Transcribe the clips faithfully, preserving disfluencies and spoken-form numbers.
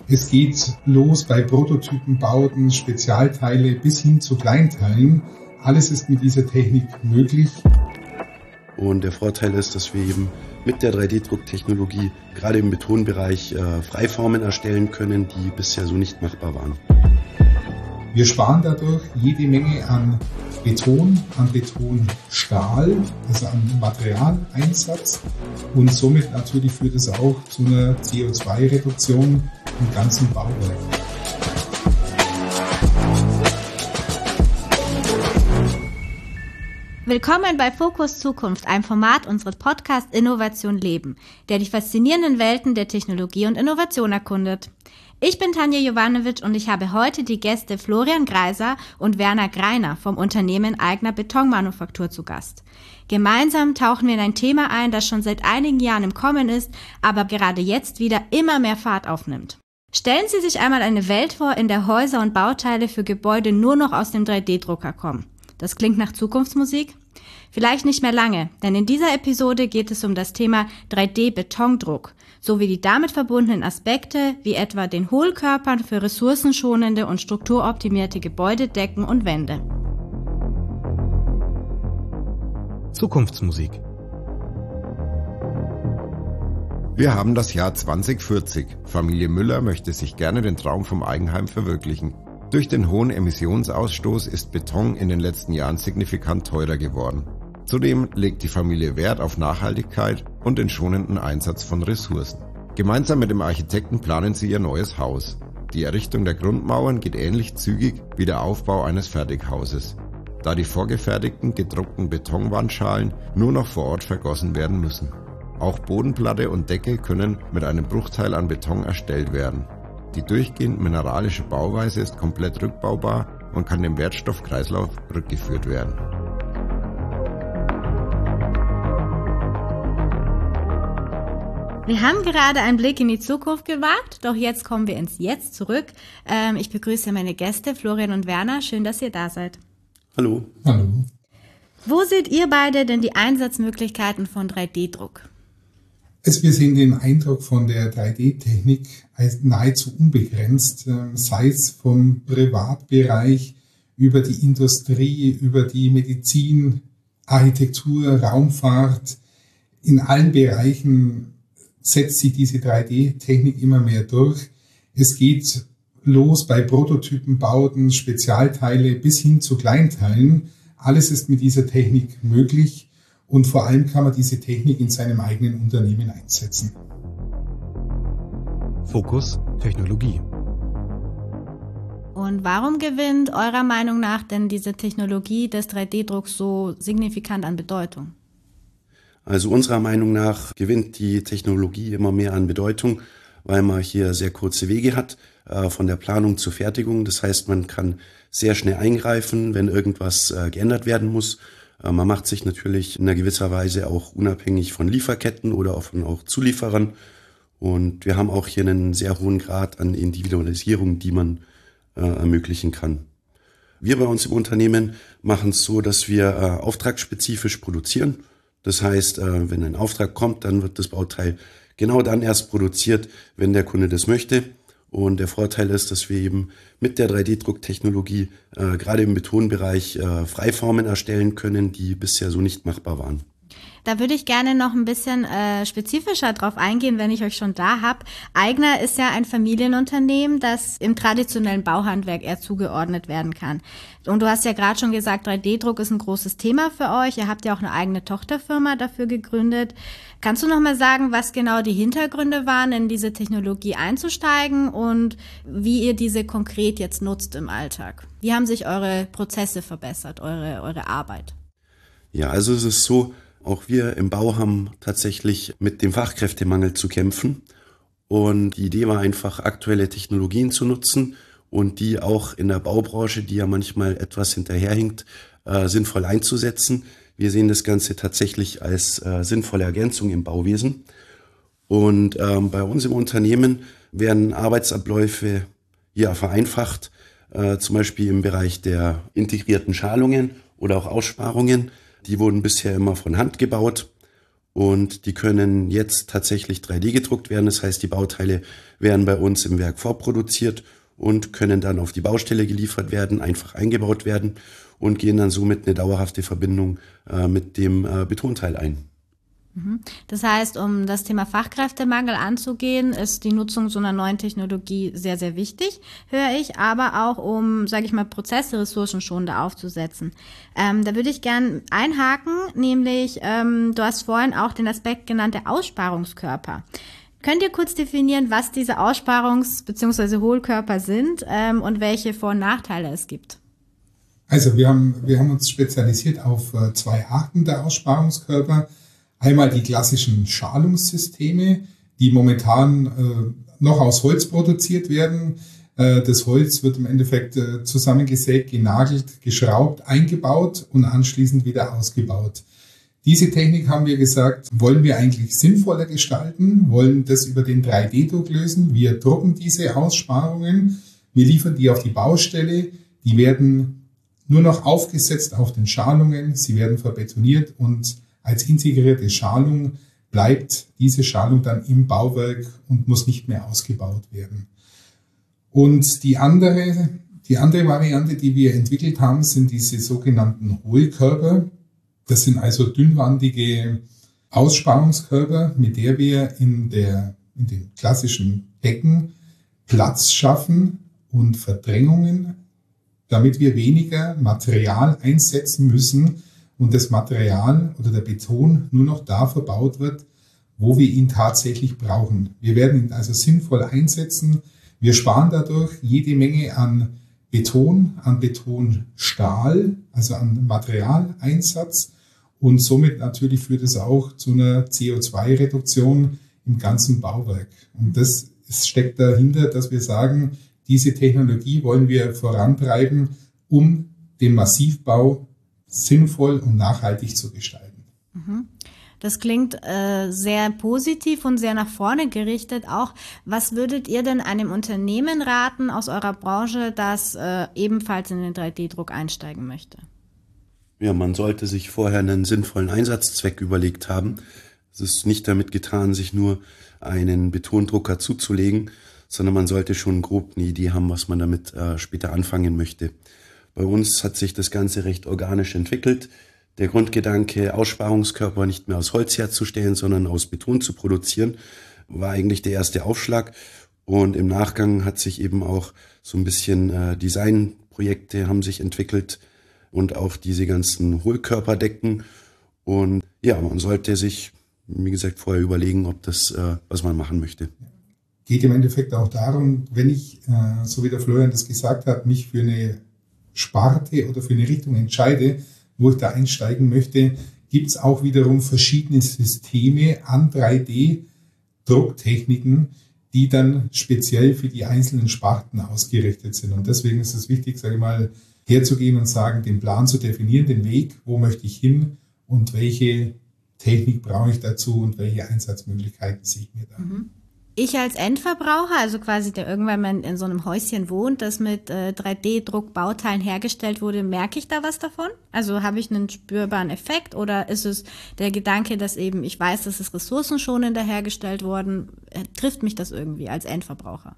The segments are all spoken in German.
Es geht los bei Prototypenbauten, Spezialteile bis hin zu Kleinteilen. Alles ist mit dieser Technik möglich. Und der Vorteil ist, dass wir eben mit der drei D Drucktechnologie gerade im Betonbereich äh, Freiformen erstellen können, die bisher so nicht machbar waren. Wir sparen dadurch jede Menge an Beton, an Betonstahl, also an Materialeinsatz, und somit natürlich führt es auch zu einer C O zwei Reduktion im ganzen Bauwerk. Willkommen bei Fokus Zukunft, einem Format unseres Podcasts Innovation Leben, der die faszinierenden Welten der Technologie und Innovation erkundet. Ich bin Tanja Jovanovic und ich habe heute die Gäste Florian Greiser und Werner Greiner vom Unternehmen Aigner Betonmanufaktur zu Gast. Gemeinsam tauchen wir in ein Thema ein, das schon seit einigen Jahren im Kommen ist, aber gerade jetzt wieder immer mehr Fahrt aufnimmt. Stellen Sie sich einmal eine Welt vor, in der Häuser und Bauteile für Gebäude nur noch aus dem drei D Drucker kommen. Das klingt nach Zukunftsmusik? Vielleicht nicht mehr lange, denn in dieser Episode geht es um das Thema drei D Betondruck sowie die damit verbundenen Aspekte wie etwa den Hohlkörpern für ressourcenschonende und strukturoptimierte Gebäudedecken und Wände. Zukunftsmusik. Wir haben das Jahr zwanzig vierzig. Familie Müller möchte sich gerne den Traum vom Eigenheim verwirklichen. Durch den hohen Emissionsausstoß ist Beton in den letzten Jahren signifikant teurer geworden. Zudem legt die Familie Wert auf Nachhaltigkeit und den schonenden Einsatz von Ressourcen. Gemeinsam mit dem Architekten planen sie ihr neues Haus. Die Errichtung der Grundmauern geht ähnlich zügig wie der Aufbau eines Fertighauses, da die vorgefertigten gedruckten Betonwandschalen nur noch vor Ort vergossen werden müssen. Auch Bodenplatte und Decke können mit einem Bruchteil an Beton erstellt werden. Die durchgehend mineralische Bauweise ist komplett rückbaubar und kann dem Wertstoffkreislauf rückgeführt werden. Wir haben gerade einen Blick in die Zukunft gewagt, doch jetzt kommen wir ins Jetzt zurück. Ähm, ich begrüße meine Gäste Florian und Werner. Schön, dass ihr da seid. Hallo. Hallo. Wo seht ihr beide denn die Einsatzmöglichkeiten von drei D Druck? Also wir sehen den Eindruck von der drei D Technik als nahezu unbegrenzt, sei es vom Privatbereich über die Industrie, über die Medizin, Architektur, Raumfahrt. In allen Bereichen setzt sich diese drei D Technik immer mehr durch. Es geht los bei Prototypenbauten, Spezialteile bis hin zu Kleinteilen. Alles ist mit dieser Technik möglich. Und vor allem kann man diese Technik in seinem eigenen Unternehmen einsetzen. Fokus Technologie. Und warum gewinnt eurer Meinung nach denn diese Technologie des drei D Drucks so signifikant an Bedeutung? Also unserer Meinung nach gewinnt die Technologie immer mehr an Bedeutung, weil man hier sehr kurze Wege hat, äh, von der Planung zur Fertigung. Das heißt, man kann sehr schnell eingreifen, wenn irgendwas äh, geändert werden muss. Man macht sich natürlich in einer gewisser Weise auch unabhängig von Lieferketten oder auch von auch Zulieferern. Und wir haben auch hier einen sehr hohen Grad an Individualisierung, die man äh, ermöglichen kann. Wir bei uns im Unternehmen machen es so, dass wir äh, auftragsspezifisch produzieren. Das heißt, äh, wenn ein Auftrag kommt, dann wird das Bauteil genau dann erst produziert, wenn der Kunde das möchte. Und der Vorteil ist, dass wir eben mit der drei D Drucktechnologie äh, gerade im Betonbereich äh, Freiformen erstellen können, die bisher so nicht machbar waren. Da würde ich gerne noch ein bisschen äh, spezifischer drauf eingehen, wenn ich euch schon da habe. Aigner ist ja ein Familienunternehmen, das im traditionellen Bauhandwerk eher zugeordnet werden kann. Und du hast ja gerade schon gesagt, drei D Druck ist ein großes Thema für euch. Ihr habt ja auch eine eigene Tochterfirma dafür gegründet. Kannst du noch mal sagen, was genau die Hintergründe waren, in diese Technologie einzusteigen und wie ihr diese konkret jetzt nutzt im Alltag? Wie haben sich eure Prozesse verbessert, eure, eure Arbeit? Ja, also es ist so, auch wir im Bau haben tatsächlich mit dem Fachkräftemangel zu kämpfen. Und die Idee war einfach, aktuelle Technologien zu nutzen und die auch in der Baubranche, die ja manchmal etwas hinterherhinkt, äh, sinnvoll einzusetzen. Wir sehen das Ganze tatsächlich als äh, sinnvolle Ergänzung im Bauwesen. Und ähm, bei uns im Unternehmen werden Arbeitsabläufe ja vereinfacht, äh, zum Beispiel im Bereich der integrierten Schalungen oder auch Aussparungen. Die wurden bisher immer von Hand gebaut und die können jetzt tatsächlich drei D gedruckt werden. Das heißt, die Bauteile werden bei uns im Werk vorproduziert und können dann auf die Baustelle geliefert werden, einfach eingebaut werden und gehen dann somit eine dauerhafte Verbindung äh, mit dem äh, Betonteil ein. Das heißt, um das Thema Fachkräftemangel anzugehen, ist die Nutzung so einer neuen Technologie sehr, sehr wichtig, höre ich, aber auch um, sage ich mal, Prozesse ressourcenschonender aufzusetzen. Ähm, da würde ich gern einhaken, nämlich, ähm, du hast vorhin auch den Aspekt genannt, der Aussparungskörper. Könnt ihr kurz definieren, was diese Aussparungs- bzw. Hohlkörper sind ähm, und welche Vor- und Nachteile es gibt? Also wir haben, wir haben uns spezialisiert auf äh, zwei Arten der Aussparungskörper. Einmal die klassischen Schalungssysteme, die momentan äh, noch aus Holz produziert werden. Äh, das Holz wird im Endeffekt äh, zusammengesägt, genagelt, geschraubt, eingebaut und anschließend wieder ausgebaut. Diese Technik, haben wir gesagt, wollen wir eigentlich sinnvoller gestalten, wollen das über den drei D Druck lösen. Wir drucken diese Aussparungen, wir liefern die auf die Baustelle, die werden nur noch aufgesetzt auf den Schalungen, sie werden verbetoniert und als integrierte Schalung bleibt diese Schalung dann im Bauwerk und muss nicht mehr ausgebaut werden. Und die andere, die andere Variante, die wir entwickelt haben, sind diese sogenannten Hohlkörper. Das sind also dünnwandige Aussparungskörper, mit der wir in der, in den klassischen Decken Platz schaffen und Verdrängungen, damit wir weniger Material einsetzen müssen, und das Material oder der Beton nur noch da verbaut wird, wo wir ihn tatsächlich brauchen. Wir werden ihn also sinnvoll einsetzen. Wir sparen dadurch jede Menge an Beton, an Betonstahl, also an Materialeinsatz. Und somit natürlich führt es auch zu einer C O zwei Reduktion im ganzen Bauwerk. Und das steckt dahinter, dass wir sagen, diese Technologie wollen wir vorantreiben, um den Massivbau sinnvoll und nachhaltig zu gestalten. Das klingt äh, sehr positiv und sehr nach vorne gerichtet auch. Was würdet ihr denn einem Unternehmen raten aus eurer Branche, das äh, ebenfalls in den drei D Druck einsteigen möchte? Ja, man sollte sich vorher einen sinnvollen Einsatzzweck überlegt haben. Es ist nicht damit getan, sich nur einen Betondrucker zuzulegen, sondern man sollte schon grob eine Idee haben, was man damit äh, später anfangen möchte. Bei uns hat sich das Ganze recht organisch entwickelt. Der Grundgedanke, Aussparungskörper nicht mehr aus Holz herzustellen, sondern aus Beton zu produzieren, war eigentlich der erste Aufschlag. Und im Nachgang hat sich eben auch so ein bisschen äh, Designprojekte haben sich entwickelt und auch diese ganzen Hohlkörperdecken. Und ja, man sollte sich, wie gesagt, vorher überlegen, ob das, äh, was man machen möchte. Geht im Endeffekt auch darum, wenn ich, äh, so wie der Florian das gesagt hat, mich für eine Sparte oder für eine Richtung entscheide, wo ich da einsteigen möchte, gibt es auch wiederum verschiedene Systeme an drei D Drucktechniken, die dann speziell für die einzelnen Sparten ausgerichtet sind. Und deswegen ist es wichtig, sage ich mal, herzugehen und sagen, den Plan zu definieren, den Weg, wo möchte ich hin und welche Technik brauche ich dazu und welche Einsatzmöglichkeiten sehe ich mir da. Mhm. Ich als Endverbraucher, also quasi der irgendwann mal in so einem Häuschen wohnt, das mit äh, drei D Druck Bauteilen hergestellt wurde, merke ich da was davon? Also habe ich einen spürbaren Effekt oder ist es der Gedanke, dass eben ich weiß, dass es ressourcenschonender hergestellt worden, äh, trifft mich das irgendwie als Endverbraucher?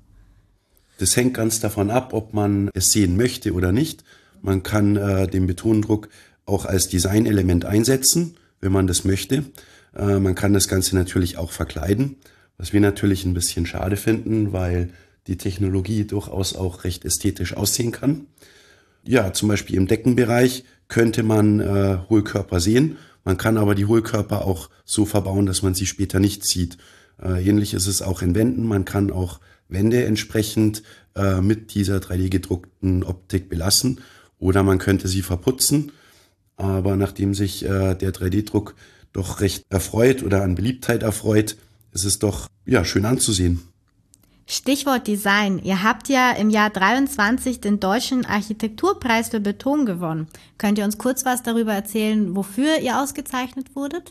Das hängt ganz davon ab, ob man es sehen möchte oder nicht. Man kann äh, den Betondruck auch als Designelement einsetzen, wenn man das möchte. Äh, man kann das Ganze natürlich auch verkleiden. Was wir natürlich ein bisschen schade finden, weil die Technologie durchaus auch recht ästhetisch aussehen kann. Ja, zum Beispiel im Deckenbereich könnte man äh, Hohlkörper sehen. Man kann aber die Hohlkörper auch so verbauen, dass man sie später nicht sieht. Äh, ähnlich ist es auch in Wänden. Man kann auch Wände entsprechend äh, mit dieser drei D gedruckten Optik belassen oder man könnte sie verputzen. Aber nachdem sich äh, der drei D Druck doch recht erfreut oder an Beliebtheit erfreut, ist es doch ja schön anzusehen. Stichwort Design. Ihr habt ja im Jahr dreiundzwanzig den Deutschen Architekturpreis für Beton gewonnen. Könnt ihr uns kurz was darüber erzählen, wofür ihr ausgezeichnet wurdet?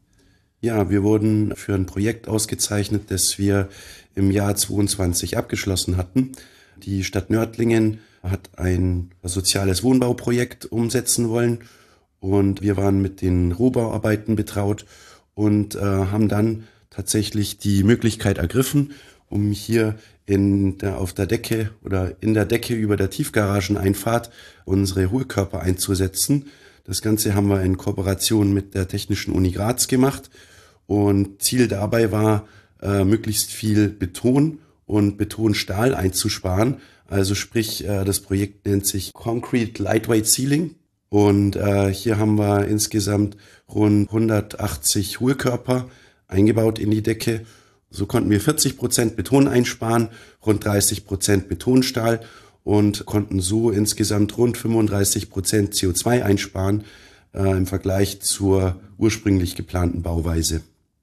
Ja, wir wurden für ein Projekt ausgezeichnet, das wir im Jahr zweiundzwanzig abgeschlossen hatten. Die Stadt Nördlingen hat ein soziales Wohnbauprojekt umsetzen wollen und wir waren mit den Rohbauarbeiten betraut. und äh, haben dann tatsächlich die Möglichkeit ergriffen, um hier in der, auf der Decke oder in der Decke über der Tiefgarageneinfahrt unsere Hohlkörper einzusetzen. Das Ganze haben wir in Kooperation mit der Technischen Uni Graz gemacht und Ziel dabei war, äh, möglichst viel Beton und Betonstahl einzusparen. Also sprich, äh, das Projekt nennt sich Concrete Lightweight Ceiling und äh, hier haben wir insgesamt rund hundertachtzig Hohlkörper eingebaut in die Decke. So konnten wir vierzig Prozent Beton einsparen, rund dreißig Prozent Betonstahl und konnten so insgesamt rund fünfunddreißig Prozent C O zwei einsparen äh, im Vergleich zur ursprünglich geplanten Bauweise.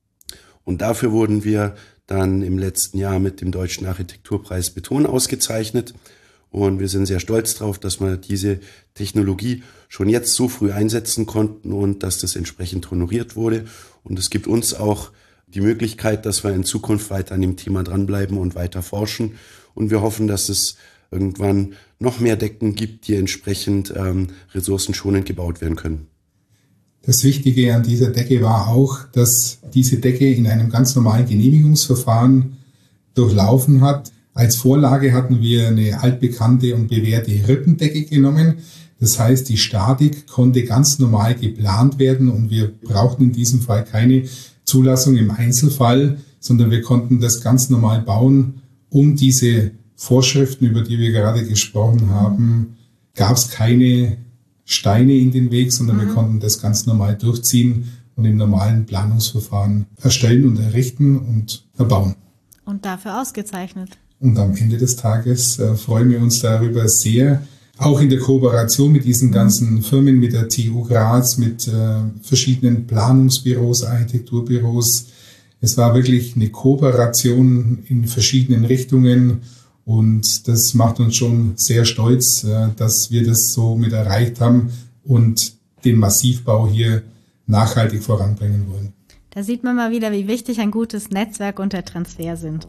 Und dafür wurden wir dann im letzten Jahr mit dem Deutschen Architekturpreis Beton ausgezeichnet. Und wir sind sehr stolz darauf, dass wir diese Technologie schon jetzt so früh einsetzen konnten und dass das entsprechend honoriert wurde. Und es gibt uns auch die Möglichkeit, dass wir in Zukunft weiter an dem Thema dranbleiben und weiter forschen. Und wir hoffen, dass es irgendwann noch mehr Decken gibt, die entsprechend ähm, ressourcenschonend gebaut werden können. Das Wichtige an dieser Decke war auch, dass diese Decke in einem ganz normalen Genehmigungsverfahren durchlaufen hat. Als Vorlage hatten wir eine altbekannte und bewährte Rippendecke genommen. Das heißt, die Statik konnte ganz normal geplant werden und wir brauchten in diesem Fall keine Zulassung im Einzelfall, sondern wir konnten das ganz normal bauen. Um diese Vorschriften, über die wir gerade gesprochen haben, gab es keine Steine in den Weg, sondern mhm. wir konnten das ganz normal durchziehen und im normalen Planungsverfahren erstellen und errichten und erbauen. Und dafür ausgezeichnet. Und am Ende des Tages äh, freuen wir uns darüber sehr, auch in der Kooperation mit diesen ganzen Firmen, mit der T U Graz, mit äh, verschiedenen Planungsbüros, Architekturbüros. Es war wirklich eine Kooperation in verschiedenen Richtungen und das macht uns schon sehr stolz, äh, dass wir das so mit erreicht haben und den Massivbau hier nachhaltig voranbringen wollen. Da sieht man mal wieder, wie wichtig ein gutes Netzwerk und der Transfer sind.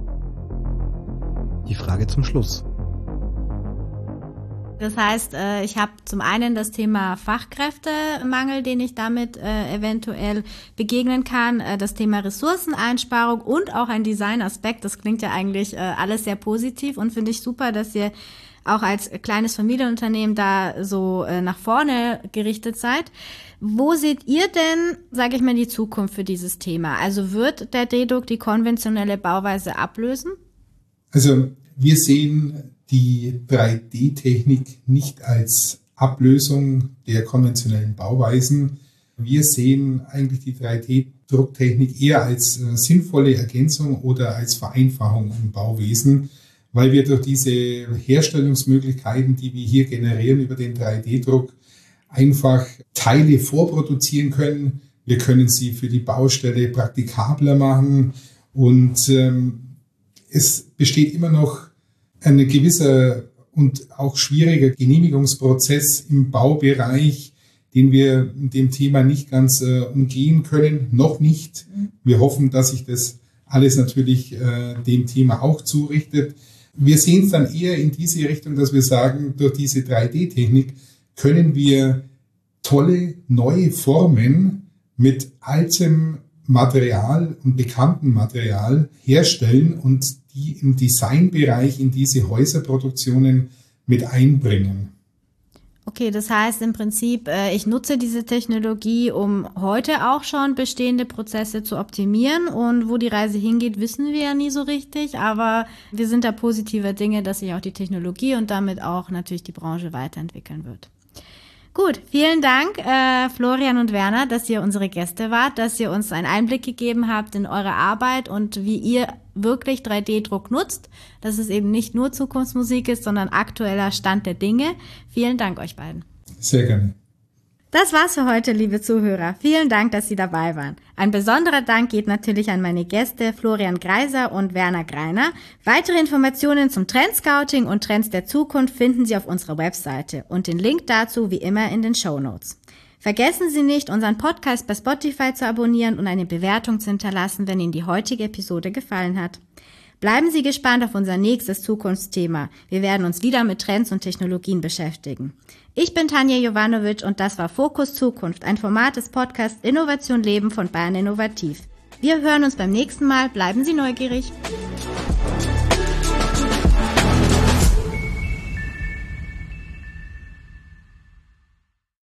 Die Frage zum Schluss. Das heißt, ich habe zum einen das Thema Fachkräftemangel, den ich damit äh, eventuell begegnen kann, das Thema Ressourceneinsparung und auch ein Designaspekt. Das klingt ja eigentlich äh, alles sehr positiv und finde ich super, dass ihr auch als kleines Familienunternehmen da so äh, nach vorne gerichtet seid. Wo seht ihr denn, sage ich mal, die Zukunft für dieses Thema? Also wird der D-Druck die konventionelle Bauweise ablösen? Also wir sehen die drei D Technik nicht als Ablösung der konventionellen Bauweisen. Wir sehen eigentlich die drei D Drucktechnik eher als äh, sinnvolle Ergänzung oder als Vereinfachung im Bauwesen, weil wir durch diese Herstellungsmöglichkeiten, die wir hier generieren über den drei D Druck, einfach Teile vorproduzieren können. Wir können sie für die Baustelle praktikabler machen und ähm, es besteht immer noch ein gewisser und auch schwieriger Genehmigungsprozess im Baubereich, den wir dem Thema nicht ganz äh, umgehen können, noch nicht. Wir hoffen, dass sich das alles natürlich äh, dem Thema auch zurichtet. Wir sehen es dann eher in diese Richtung, dass wir sagen, durch diese drei D Technik können wir tolle neue Formen mit altem Material und bekanntem Material herstellen und die im Designbereich in diese Häuserproduktionen mit einbringen. Okay, das heißt im Prinzip, ich nutze diese Technologie, um heute auch schon bestehende Prozesse zu optimieren und wo die Reise hingeht, wissen wir ja nie so richtig, aber wir sind da positiver Dinge, dass sich auch die Technologie und damit auch natürlich die Branche weiterentwickeln wird. Gut, vielen Dank, äh, Florian und Werner, dass ihr unsere Gäste wart, dass ihr uns einen Einblick gegeben habt in eure Arbeit und wie ihr wirklich drei D Druck nutzt, dass es eben nicht nur Zukunftsmusik ist, sondern aktueller Stand der Dinge. Vielen Dank euch beiden. Sehr gerne. Das war's für heute, liebe Zuhörer. Vielen Dank, dass Sie dabei waren. Ein besonderer Dank geht natürlich an meine Gäste Florian Greiser und Werner Greiner. Weitere Informationen zum Trendscouting und Trends der Zukunft finden Sie auf unserer Webseite und den Link dazu wie immer in den Shownotes. Vergessen Sie nicht, unseren Podcast bei Spotify zu abonnieren und eine Bewertung zu hinterlassen, wenn Ihnen die heutige Episode gefallen hat. Bleiben Sie gespannt auf unser nächstes Zukunftsthema. Wir werden uns wieder mit Trends und Technologien beschäftigen. Ich bin Tanja Jovanovic und das war Fokus Zukunft, ein Format des Podcasts Innovation Leben von Bayern Innovativ. Wir hören uns beim nächsten Mal. Bleiben Sie neugierig.